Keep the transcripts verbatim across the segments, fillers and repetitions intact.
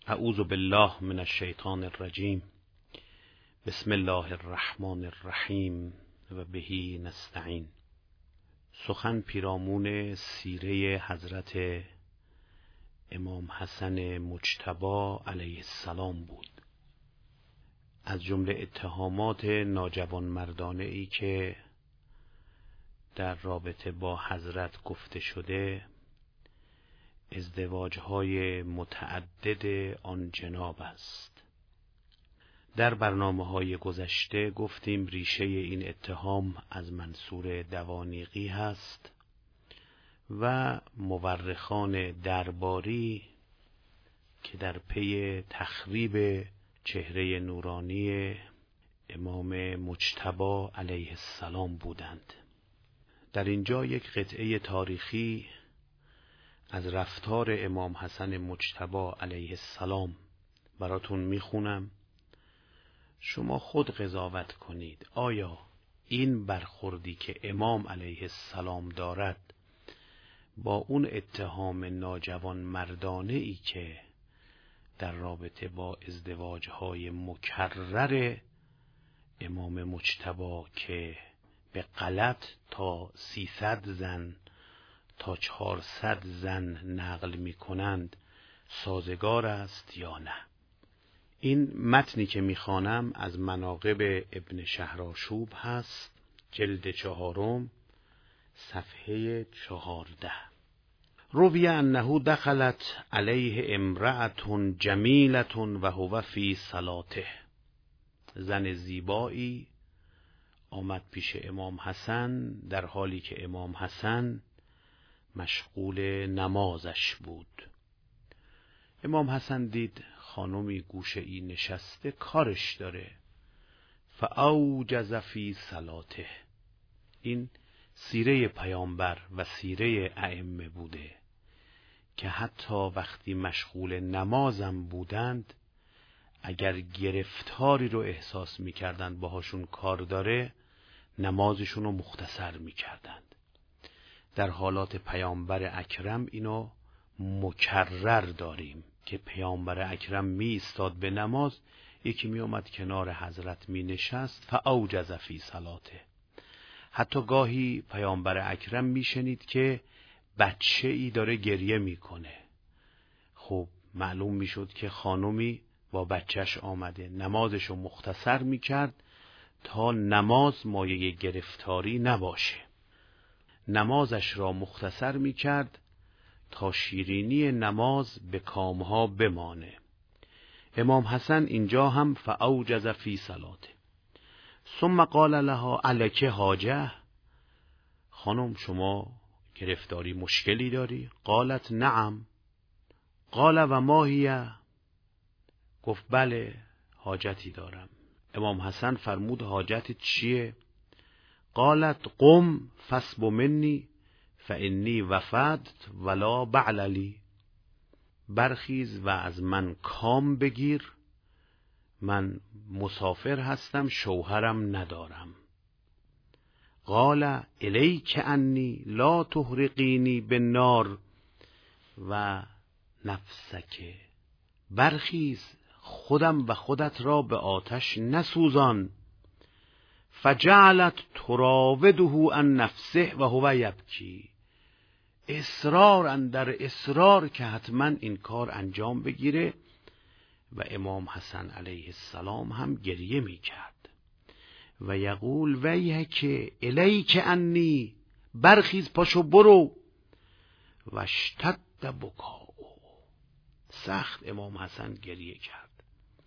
اعوذ بالله من الشیطان الرجیم. بسم الله الرحمن الرحیم و بهی نستعین. سخن پیرامون سیره حضرت امام حسن مجتبی علیه السلام بود. از جمله اتهامات ناجوانمردانه ای که در رابطه با حضرت گفته شده، ازدواج‌های متعدد آن جناب است. در برنامه‌های گذشته گفتیم ریشه این اتهام از منصور دوانیقی هست و مورخان درباری که در پی تخریب چهره نورانی امام مجتبی علیه السلام بودند. در اینجا یک قطعه تاریخی از رفتار امام حسن مجتبی علیه السلام براتون میخونم. شما خود قضاوت کنید آیا این برخوردی که امام علیه السلام دارد با اون اتهام ناجوان مردانه ای که در رابطه با ازدواجهای مکرر امام مجتبی که به غلط تا سیصد زن تا چهارصد زن نقل می کنند سازگار است یا نه؟ این متنی که می خوانم از مناقب ابن شهرآشوب هست، جلد چهارم، صفحه چهارده. روی انه دخلت علیه امرأة جمیلة و هو فی صلاته. زن زیبایی آمد پیش امام حسن در حالی که امام حسن مشغول نمازش بود. امام حسن دید خانمی گوشه ای نشسته کارش داره. فاوجز فی صلاته. این سیره پیامبر و سیره ائمه بوده که حتی وقتی مشغول نمازم بودند اگر گرفتاری رو احساس میکردند باهاشون کار داره نمازشون رو مختصر میکردند. در حالات پیامبر اکرم اینو مکرر داریم که پیامبر اکرم می ایستاد به نماز، یکی می اومد کنار حضرت می نشست فاوجز فی صلاته. حتی گاهی پیامبر اکرم می شنید که بچه ای داره گریه می کنه. خب معلوم می شد که خانمی با بچهش آمده، نمازشو مختصر می کرد تا نماز مایه گرفتاری نباشه. نمازش را مختصر می کرد تا شیرینی نماز به کامها بمانه. امام حسن اینجا هم فاوجز فی صلاته. ثم قال لها علیک حاجه. خانم شما گرفتاری مشکلی داری؟ قالت نعم. قال و ما هی؟ گفت بله حاجتی دارم. امام حسن فرمود حاجت چیه؟ قالت قم فاسب منی فانی وفدت ولا بعل لی. برخیز و از من کام بگیر، من مسافر هستم، شوهرم ندارم. قال الیک انی لا تحرقینی بالنار و نفسک. برخیز خودم و خودت را به آتش نسوزان. فجعلت تراوده عن نفسه و هو یبکی. اصرار اندر اصرار که حتما این کار انجام بگیره و امام حسن علیه السلام هم گریه می کرد و یقول ویحک الیک انی. برخیز پاشو برو. و اشتد بکاؤ. سخت امام حسن گریه کرد.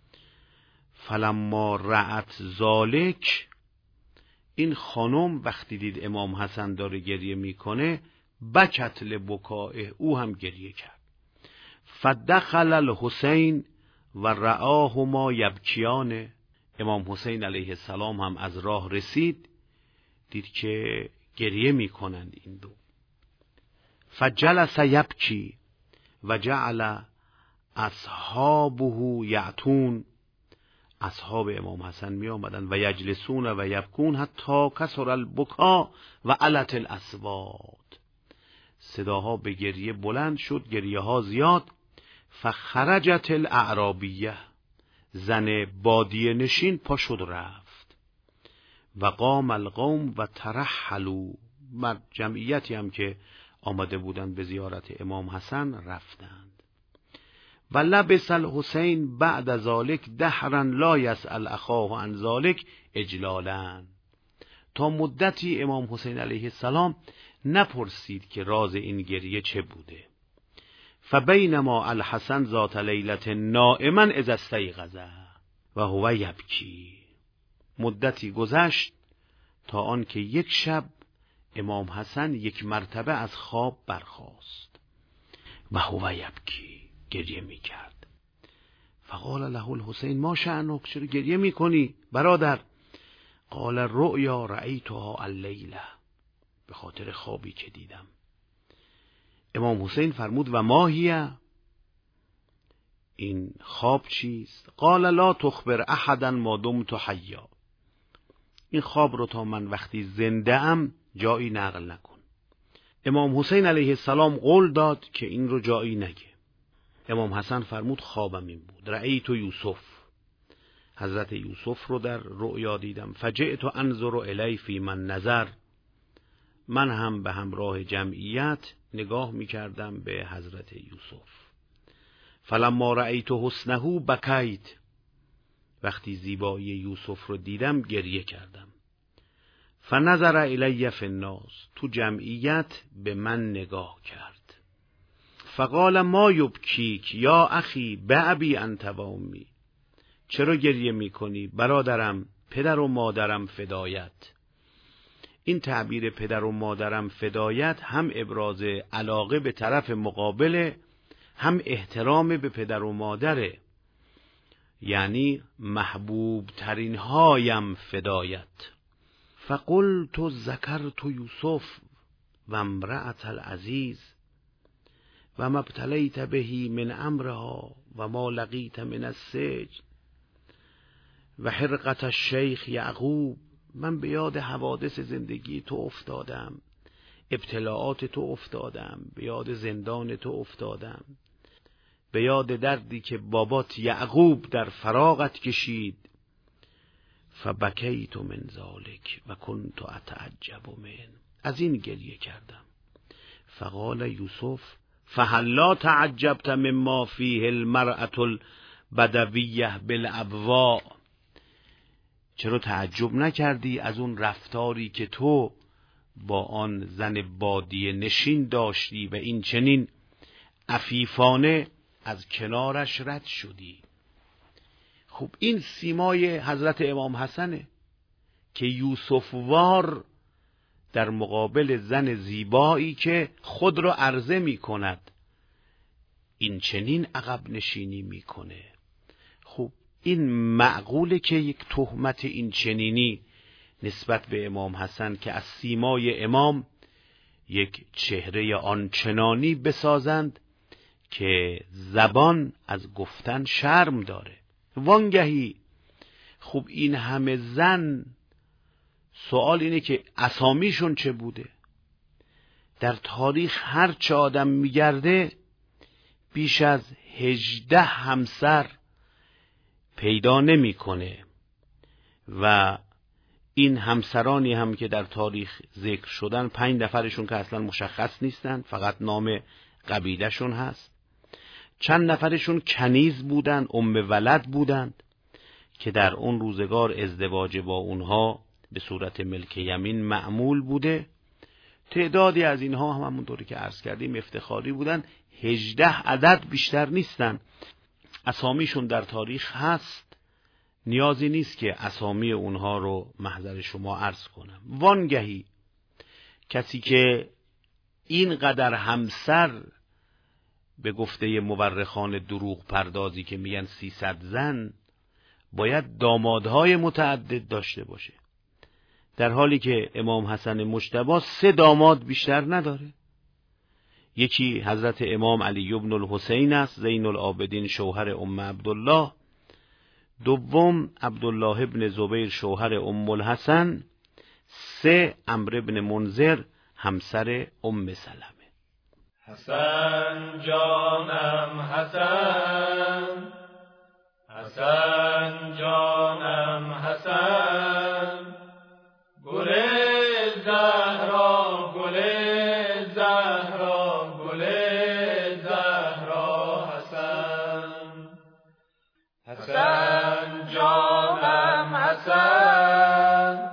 فلما رأت ذالک. این خانم وقتی دید امام حسن داره گریه میکنه بکت لبکائه، او هم گریه کرد. فدخل الحسین و رآهما یبکیان. امام حسین علیه السلام هم از راه رسید دید که گریه میکنند این دو. فجلس یبکی و جعل اصحابه یعتون. اصحاب امام حسن می آمدن و یجلسون و یبکون حتی کسر البکا و علت الاصوات. صداها به گریه بلند شد، گریه ها زیاد. فخرجت الاعرابیه، زن بادیه نشین پا شد رفت. و قام القوم و ترحلوا، جمعیتی هم که آمده بودند به زیارت امام حسن رفتند. و لبس الحسین بعد ذلک دهرا لا یسأل اخاه عن ذلک اجلالا، تا مدتی امام حسین علیه السلام نپرسید که راز این گریه چه بوده. فبینما الحسن ذات لیلة نائما اذا استیقظ و هو یبکی، مدتی گذشت تا آن که یک شب امام حسن یک مرتبه از خواب برخاست و هو یبکی، گریه می کرد. فقال له الحسین ما شأنک، چرا گریه می کنی برادر؟ قال رؤیا رأیتها اللیله، به خاطر خوابی که دیدم. امام حسین فرمود و ما هی، این خواب چیست؟ قال لا تخبر احدا ما دمت حیا، این خواب رو تا من وقتی زنده ام جایی نقل نکن. امام حسین علیه السلام قول داد که این رو جایی نگه. امام حسن فرمود خوابم این بود، رأیت یوسف، حضرت یوسف رو در رؤیا دیدم. فجئت انظر الی فی من نظر، من هم به همراه جمعیت نگاه می کردم به حضرت یوسف. فلما رأیت حسنه بکیت، وقتی زیبایی یوسف رو دیدم گریه کردم. فنظر الی فی الناس، تو جمعیت به من نگاه کرد. فقال ما یبکیک یا اخی بأبی انت و امی، چرا گریه می کنی برادرم، پدر و مادرم فدایت. این تعبیر پدر و مادرم فدایت هم ابراز علاقه به طرف مقابله، هم احترام به پدر و مادره، یعنی محبوب ترین هایم فدایت. فقلت ذکرت یوسف و امرأة العزیز و ما ابتلیت به من امرها و ما لقیت من السجن و حرقت الشیخ یعقوب، من به یاد حوادث زندگی تو افتادم، ابتلاعات تو افتادم، به یاد زندان تو افتادم، به یاد دردی که بابات یعقوب در فراقت کشید. فبکیت من ذلک و کنت اتعجب من، از این گریه کردم. فقال یوسف فهلا تعجبت مما فیه المرأة البدویه بالابواء، چرا تعجب نکردی از اون رفتاری که تو با آن زن بادیه نشین داشتی و این چنین عفیفانه از کنارش رد شدی؟ خب این سیمای حضرت امام حسنه که یوسف وار در مقابل زن زیبایی که خود را عرضه می کند این چنین عقب نشینی می کنه. خب این معقوله که یک تهمت این چنینی نسبت به امام حسن که از سیمای امام یک چهره آنچنانی بسازند که زبان از گفتن شرم داره. وانگهی خب این همه زن، سوال اینه که اسامیشون چه بوده؟ در تاریخ هر چه آدم میگرده بیش از هجده همسر پیدا نمیکنه و این همسرانی هم که در تاریخ ذکر شدن پنج نفرشون که اصلا مشخص نیستن، فقط نام قبیلهشون هست. چند نفرشون کنیز بودن، ام ولد بودند که در اون روزگار ازدواج با اونها به صورت ملک یمین معمول بوده. تعدادی از اینها هم همونطوری که عرض کردیم افتخاری بودن. هجده عدد بیشتر نیستن. اسامیشون در تاریخ هست، نیازی نیست که اسامی اونها رو محضر شما عرض کنم. وانگهی کسی که اینقدر همسر، به گفته مورخان دروغ پردازی که میگن سیصد زن، باید دامادهای متعدد داشته باشه، در حالی که امام حسن مجتبی سه داماد بیشتر نداره. یکی حضرت امام علی بن الحسین است، زین العابدین شوهر ام عبدالله. دوم عبدالله ابن زبیر شوهر ام الحسن. سه عمرو ابن منذر همسر ام سلمه. حسن جانم حسن، حسن جانم حسن، گل زهرا گل زهرا گل زهرا حسن، حسن جانم حسن،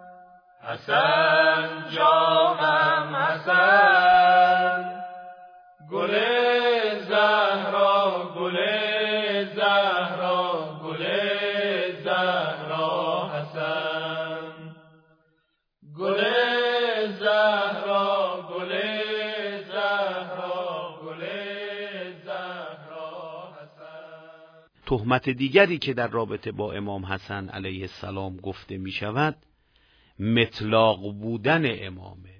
حسن جانم حسن، گل زهرا گل زهرا گل زهرا حسن، گل زهرا گل زهرا گل زهرا حسن. تهمت دیگری که در رابطه با امام حسن علیه السلام گفته می شود مطلاق بودن امامه.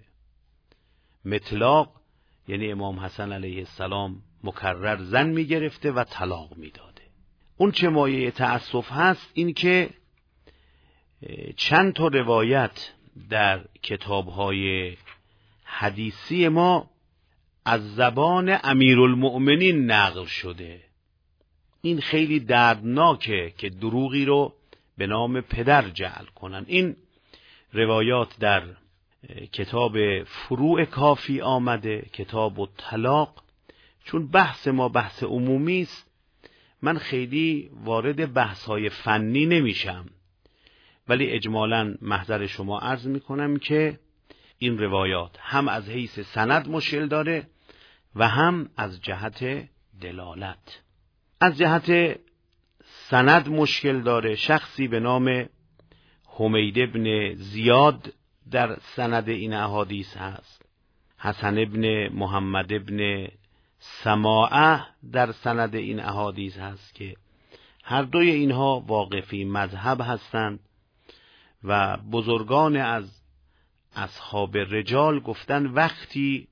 مطلاق یعنی امام حسن علیه السلام مکرر زن می گرفته و طلاق می داده. اون چه مایه تأسف هست این که چند تا روایت در کتاب‌های حدیثی ما از زبان امیرالمؤمنین نقل شده. این خیلی دردناکه که دروغی رو به نام پدر جعل کنن. این روایات در کتاب فروع کافی آمده، کتاب الطلاق. چون بحث ما بحث عمومی است من خیلی وارد بحث‌های فنی نمیشم، ولی اجمالاً محضر شما عرض میکنم که این روایات هم از حیث سند مشکل داره و هم از جهت دلالت. از جهت سند مشکل داره. شخصی به نام حمید ابن زیاد در سند این احادیث هست. حسن ابن محمد ابن سماعه در سند این احادیث هست که هر دوی اینها واقفی مذهب هستند و بزرگان از اصحاب رجال گفتن وقتی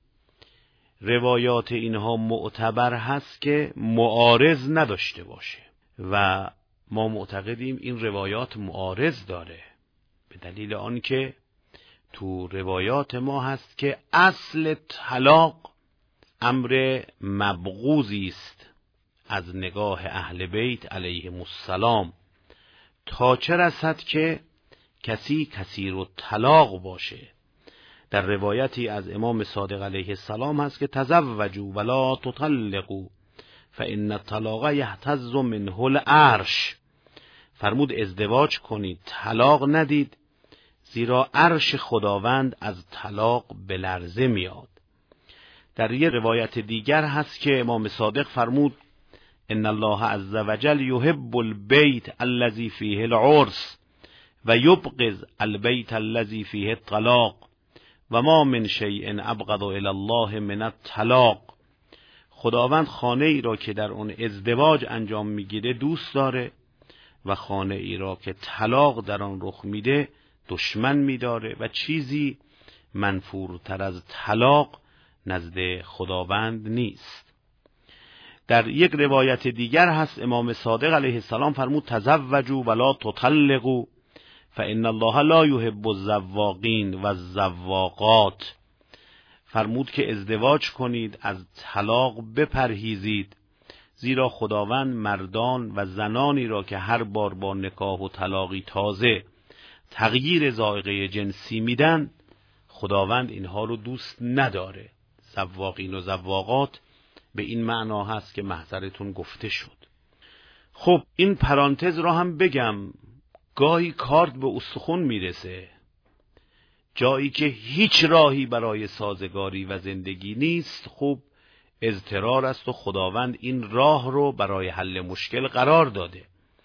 روایات اینها معتبر هست که معارض نداشته باشه و ما معتقدیم این روایات معارض داره، به دلیل آنکه تو روایات ما هست که اصل طلاق امر مبغوضی است از نگاه اهل بیت علیهم السلام، تا چه رسد که کسی کثیر الطلاق باشه. در روایتی از امام صادق علیه السلام هست که تزوجوا ولا تطلقوا فان الطلاق یهتز منه العرش. فرمود ازدواج کنید، طلاق ندید، زیرا عرش خداوند از طلاق به لرزه میاد. در یه روایت دیگر هست که امام صادق فرمود ان الله عز وجل یحب البیت الذی فیه العرس و یبغض البیت الذی فیه الطلاق و ما من شیء ابغض الی الله من الطلاق. خداوند خانه ای را که در اون ازدواج انجام میگیره دوست داره و خانه ای را که طلاق در آن رخ میده دشمن میداره و چیزی منفورتر از طلاق نزد خداوند نیست. در یک روایت دیگر هست امام صادق علیه السلام فرمود تزوجوا ولا تطلقوا فان الله لا یحب الزواقین و الزواقات. فرمود که ازدواج کنید، از طلاق بپرهیزید، زیرا خداوند مردان و زنانی را که هر بار با نکاح و طلاقی تازه تغییر ذائقه جنسی میدن، خداوند اینها رو دوست نداره. زواقین و زواقات به این معنا هست که محضرتون گفته شد. خب این پرانتز را هم بگم، گاهی کارد به استخون میرسه، جایی که هیچ راهی برای سازگاری و زندگی نیست. خب اضطرار است و خداوند این راه رو برای حل مشکل قرار داده.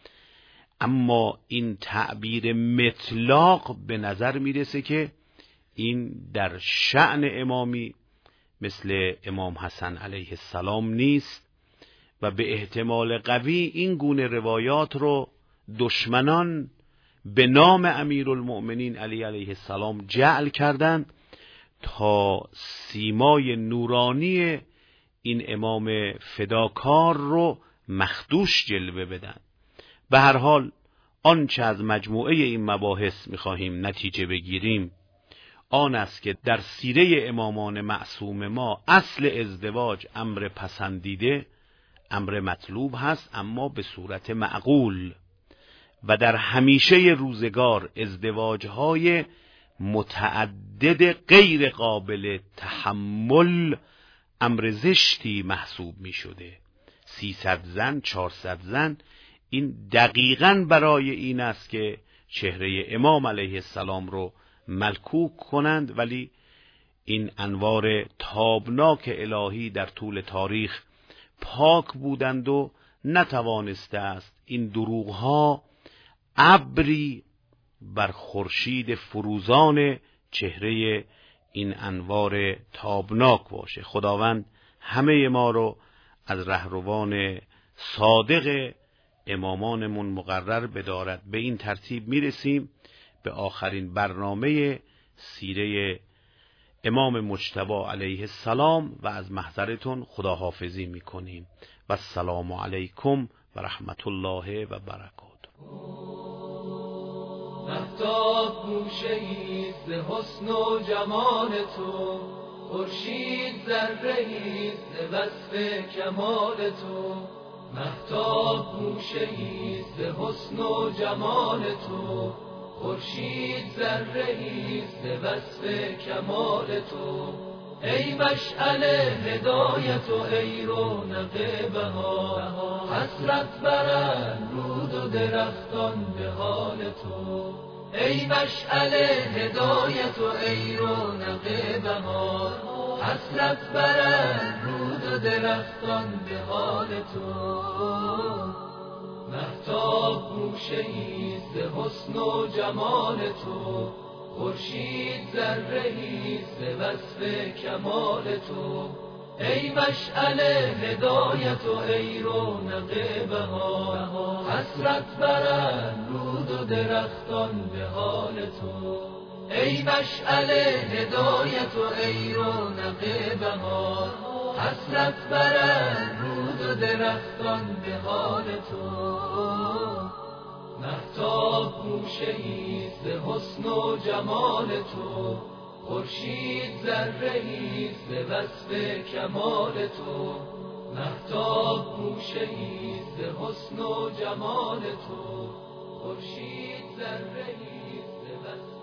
اما این تعبیر مطلاق به نظر میرسه که این در شأن امامی مثل امام حسن علیه السلام نیست و به احتمال قوی این گونه روایات رو دشمنان به نام امیرالمؤمنین علی علیه السلام جعل کردند تا سیمای نورانی این امام فداکار رو مخدوش جلوه بدن. به هر حال آنچه از مجموعه این مباحث میخواهیم نتیجه بگیریم آن است که در سیره امامان معصوم ما اصل ازدواج امر پسندیده، امر مطلوب هست، اما به صورت معقول، و در همیشه روزگار ازدواجهای متعدد غیر قابل تحمل امر زشتی محسوب می شده. سیصد زن، چهارصد زن، این دقیقاً برای این است که چهره امام علیه السلام رو ملکوک کنند، ولی این انوار تابناک الهی در طول تاریخ پاک بودند و نتوانسته است این دروغها ابری بر خورشید فروزان چهره این انوار تابناک باشه. خداوند همه ما رو از رهروان صادق امامانمون مقرر بدارد. به این ترتیب میرسیم به آخرین برنامه سیره امام مجتبی علیه السلام و از محضرتون خداحافظی میکنیم و السلام علیکم و رحمت الله و برکاته. مهتاب گوشه‌ایست ز حسن و جمال تو، خورشید ذره‌ایست ز وصف کمال تو. مهتاب گوشه‌ایست ز حسن و جمال تو، خورشید ذره‌ایست ز وصف کمال تو. ای مشعل هدایت و ای رونق بهار، حسرت برند رود و درختان به حال تو. ای مشعل هدایت و ای رونق بهار، حسرت برند رود و درختان به حال تو. مهتاب گوشه‌ایست ز حسن و جمال تو، خورشید ذره‌ایست ز وصف کمال تو. ای مشعل هدایت و ای رونق بهار، حسرت برند رود و درختان به حال تو. ای مشعل هدایت و ای رونق بهار، حسرت برند رود و درختان به حال تو. مهتاب گوشه‌ایست ز حسن و جمال تو، خورشید ذره‌ایست ز وصف کمال تو. مهتاب گوشه‌ایست ز حسن و جمال تو، خورشید ذره‌ایست ز وصف